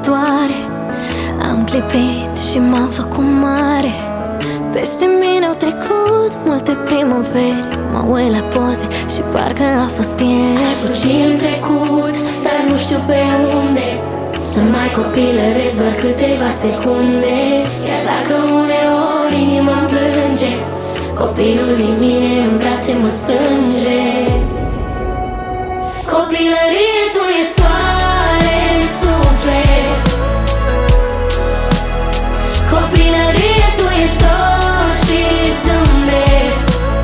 doare. Am clipit și m-am făcut mare. Peste mine au trecut multe primăveri. Mă uit la poze și parcă a fost ieri. Aș fugi în trecut, dar nu știu pe unde. Să mai copilăresc doar câteva secunde. Chiar dacă uneori inima-mi plânge, copilul din mine în brațe mă strânge. Copilărie, tu ești soare în suflet. Copilărie, tu ești tot și zâmbet.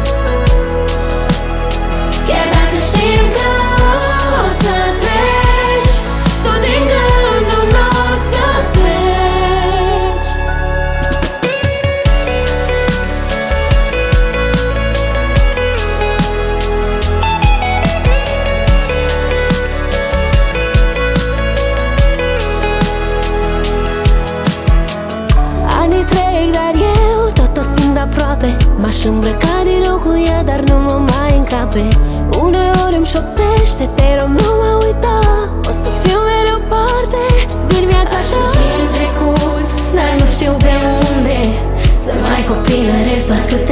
Chiar dacă știm că o să treci, tu din gândul n-o să pleci. Anii trec, dar eu tot o simt aproape. M-aș îmbrăca din nou cu ea, dar nu mă mai încape. Uneori îmi șoptește, te rog nu mă uita. O să fiu mereu parte din viața ta. Aș fugi în trecut, dar nu știu pe unde. Să mai copilăresc doar câte